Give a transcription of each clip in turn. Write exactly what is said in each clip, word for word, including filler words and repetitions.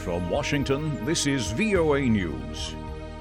From Washington, this is V O A News.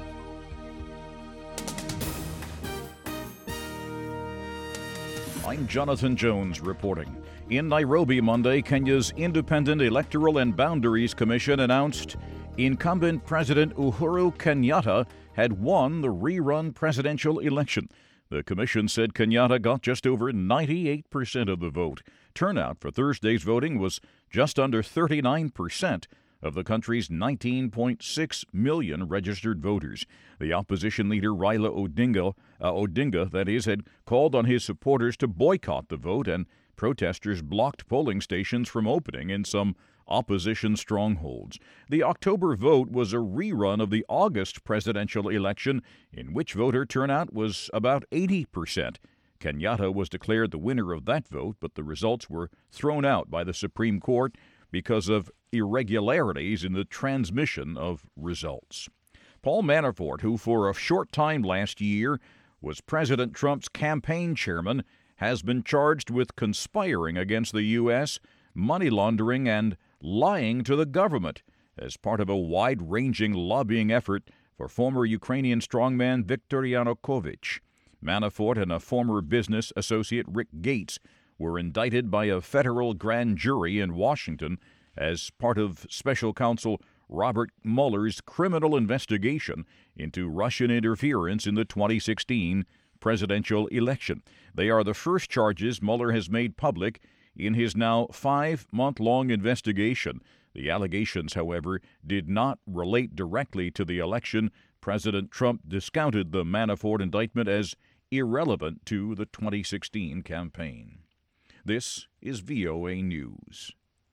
I'm Jonathan Jones reporting. In Nairobi Monday, Kenya's Independent Electoral and Boundaries Commission announced incumbent President Uhuru Kenyatta had won the rerun presidential election. The commission said Kenyatta got just over ninety-eight percent of the vote. Turnout for Thursday's voting was just under thirty-nine percent of the country's nineteen point six million registered voters. The opposition leader Raila Odinga, uh, Odinga, that is, had called on his supporters to boycott the vote, and protesters blocked polling stations from opening in some opposition strongholds. The October vote was a rerun of the August presidential election, in which voter turnout was about eighty percent. Kenyatta was declared the winner of that vote, but the results were thrown out by the Supreme Court because of irregularities in the transmission of results. Paul Manafort, who for a short time last year was President Trump's campaign chairman, has been charged with conspiring against the U S, money laundering, and lying to the government as part of a wide-ranging lobbying effort for former Ukrainian strongman Viktor Yanukovych. Manafort and a former business associate, Rick Gates, were indicted by a federal grand jury in Washington as part of special counsel Robert Mueller's criminal investigation into Russian interference in the twenty sixteen presidential election. They are the first charges Mueller has made public in his now five-month-long investigation. The allegations, however, did not relate directly to the election. President Trump discounted the Manafort indictment as irrelevant to the twenty sixteen campaign. This is V O A News.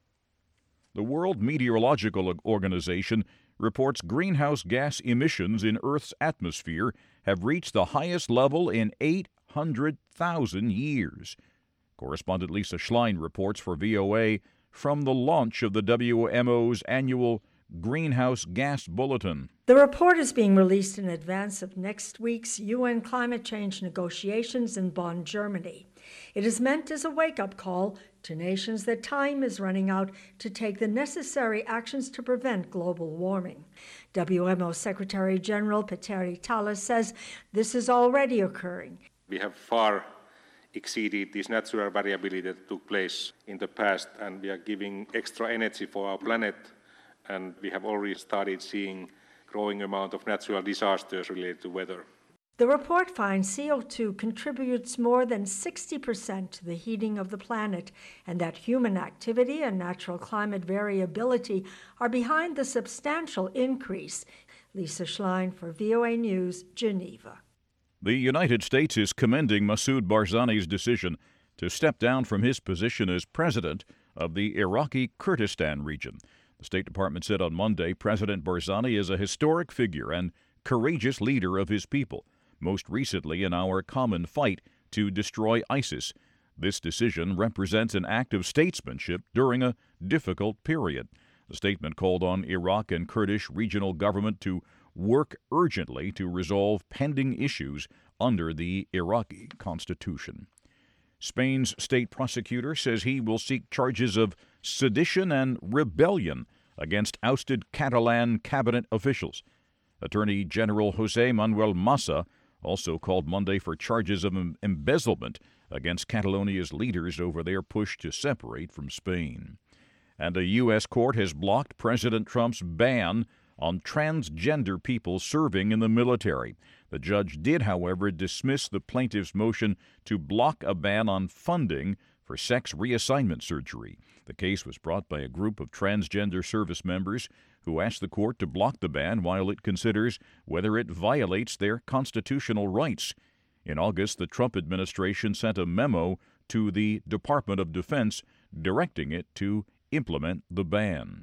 The World Meteorological Organization reports greenhouse gas emissions in Earth's atmosphere have reached the highest level in eight hundred thousand years. Correspondent Lisa Schlein reports for V O A from the launch of the W M O's annual Greenhouse Gas Bulletin. The report is being released in advance of next week's U N climate change negotiations in Bonn, Germany. It is meant as a wake-up call to nations that time is running out to take the necessary actions to prevent global warming. W M O Secretary General Petteri Tala says this is already occurring. We have far exceeded this natural variability that took place in the past, and we are giving extra energy for our planet, and we have already started seeing growing amount of natural disasters related to weather. The report finds C O two contributes more than sixty percent to the heating of the planet, and that human activity and natural climate variability are behind the substantial increase. Lisa Schlein for V O A News, Geneva. The United States is commending Masoud Barzani's decision to step down from his position as president of the Iraqi Kurdistan region. The State Department said on Monday President Barzani is a historic figure and courageous leader of his people, most recently in our common fight to destroy ISIS. This decision represents an act of statesmanship during a difficult period. The statement called on Iraq and Kurdish regional government to work urgently to resolve pending issues under the Iraqi constitution. Spain's state prosecutor says he will seek charges of sedition and rebellion against ousted Catalan cabinet officials. Attorney General José Manuel Massa also called Monday for charges of embezzlement against Catalonia's leaders over their push to separate from Spain. And a U S court has blocked President Trump's ban on transgender people serving in the military. The judge did, however, dismiss the plaintiff's motion to block a ban on funding for sex reassignment surgery. The case was brought by a group of transgender service members who asked the court to block the ban while it considers whether it violates their constitutional rights. In August, the Trump administration sent a memo to the Department of Defense directing it to implement the ban.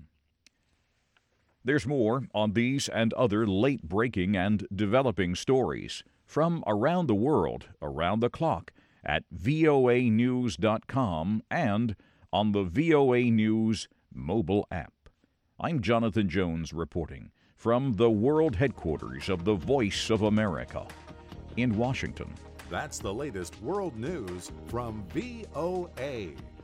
There's more on these and other late-breaking and developing stories from around the world, around the clock, at V O A news dot com and on the V O A News mobile app. I'm Jonathan Jones reporting from the world headquarters of the Voice of America in Washington. That's the latest world news from V O A.